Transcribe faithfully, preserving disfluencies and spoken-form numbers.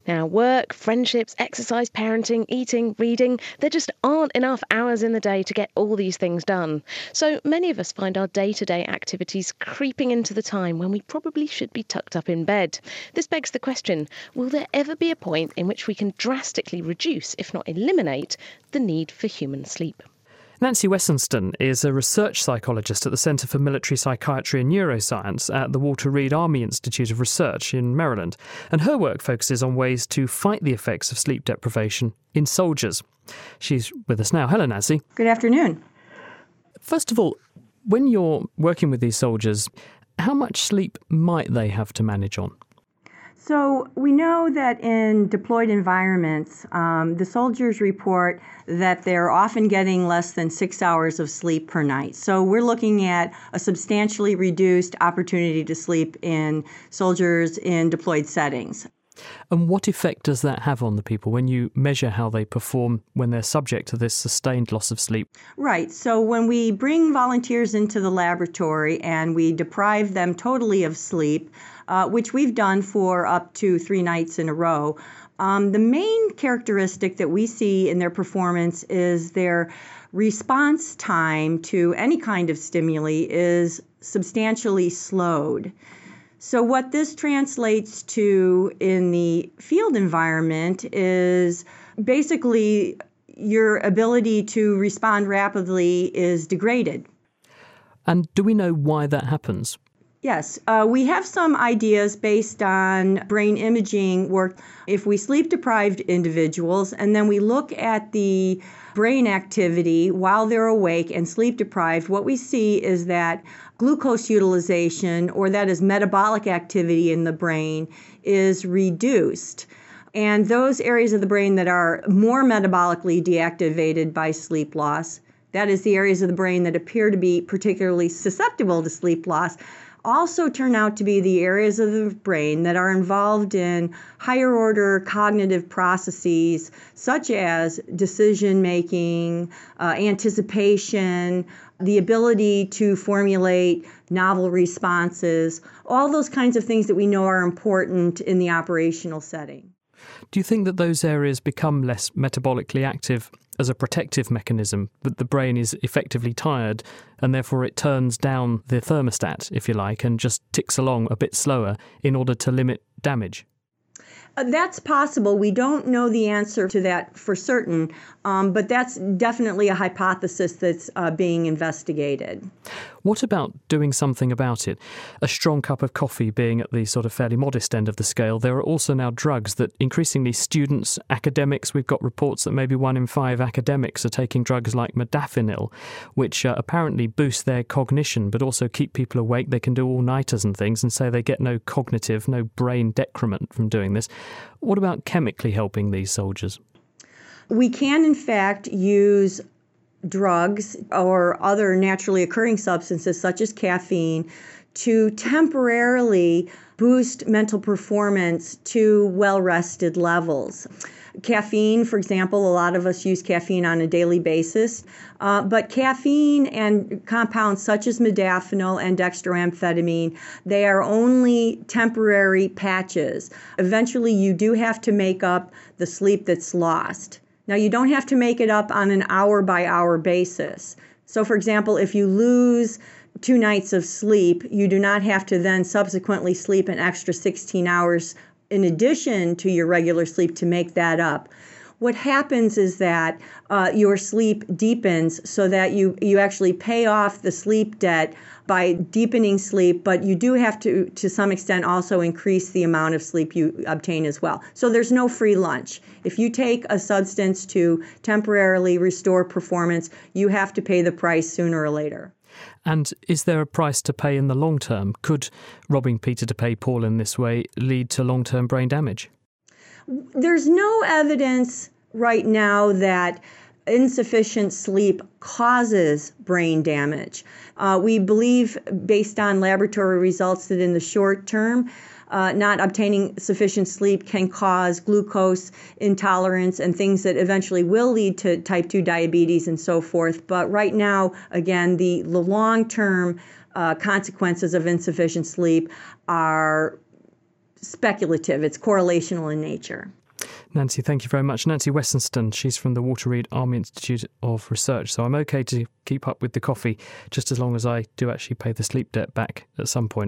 Now, work, friendships, exercise, parenting, eating, reading, there just aren't enough hours in the day to get all these things done. So many of us find our day-to-day activities creeping into the time when we probably should be tucked up in bed. This begs the question, will there ever be a point in which we can drastically reduce, if not eliminate, the need for human sleep? Nancy Wessenston is a research psychologist at the Centre for Military Psychiatry and Neuroscience at the Walter Reed Army Institute of Research in Maryland, and her work focuses on ways to fight the effects of sleep deprivation in soldiers. She's with us now. Hello, Nancy. Good afternoon. First of all, when you're working with these soldiers, how much sleep might they have to manage on? So we know that in deployed environments, um, the soldiers report that they're often getting less than six hours of sleep per night. So we're looking at a substantially reduced opportunity to sleep in soldiers in deployed settings. And what effect does that have on the people when you measure how they perform when they're subject to this sustained loss of sleep? Right. So when we bring volunteers into the laboratory and we deprive them totally of sleep, uh, which we've done for up to three nights in a row, um, the main characteristic that we see in their performance is their response time to any kind of stimuli is substantially slowed. So what this translates to in the field environment is basically your ability to respond rapidly is degraded. And do we know why that happens? Yes, uh, we have some ideas based on brain imaging work. If we sleep-deprived individuals and then we look at the brain activity while they're awake and sleep-deprived, what we see is that glucose utilization, or that is metabolic activity in the brain, is reduced. And those areas of the brain that are more metabolically deactivated by sleep loss, that is the areas of the brain that appear to be particularly susceptible to sleep loss, also turn out to be the areas of the brain that are involved in higher order cognitive processes such as decision making, uh, anticipation, the ability to formulate novel responses, all those kinds of things that we know are important in the operational setting. Do you think that those areas become less metabolically active as a protective mechanism, that the brain is effectively tired and therefore it turns down the thermostat, if you like, and just ticks along a bit slower in order to limit damage? Uh, that's possible. We don't know the answer to that for certain, um, but that's definitely a hypothesis that's uh, being investigated. What about doing something about it? A strong cup of coffee being at the sort of fairly modest end of the scale, there are also now drugs that increasingly students, academics, we've got reports that maybe one in five academics are taking drugs like modafinil, which uh, apparently boost their cognition but also keep people awake. They can do all-nighters and things and say they get no cognitive, no brain decrement from doing this. What about chemically helping these soldiers? We can, in fact, use drugs or other naturally occurring substances such as caffeine to temporarily boost mental performance to well-rested levels. Caffeine, for example, a lot of us use caffeine on a daily basis, uh, but caffeine and compounds such as modafinil and dextroamphetamine, they are only temporary patches. Eventually, you do have to make up the sleep that's lost. Now, you don't have to make it up on an hour-by-hour basis. So, for example, if you lose two nights of sleep, you do not have to then subsequently sleep an extra sixteen hours in addition to your regular sleep to make that up. What happens is that uh, your sleep deepens so that you, you actually pay off the sleep debt by deepening sleep, but you do have to, to some extent, also increase the amount of sleep you obtain as well. So there's no free lunch. If you take a substance to temporarily restore performance, you have to pay the price sooner or later. And is there a price to pay in the long term? Could robbing Peter to pay Paul in this way lead to long-term brain damage? There's no evidence right now that insufficient sleep causes brain damage. Uh, we believe, based on laboratory results, that in the short term, Uh, not obtaining sufficient sleep can cause glucose intolerance and things that eventually will lead to type two diabetes and so forth. But right now, again, the, the long-term uh, consequences of insufficient sleep are speculative. It's correlational in nature. Nancy, thank you very much. Nancy Westonston, she's from the Walter Reed Army Institute of Research. So I'm okay to keep up with the coffee just as long as I do actually pay the sleep debt back at some point.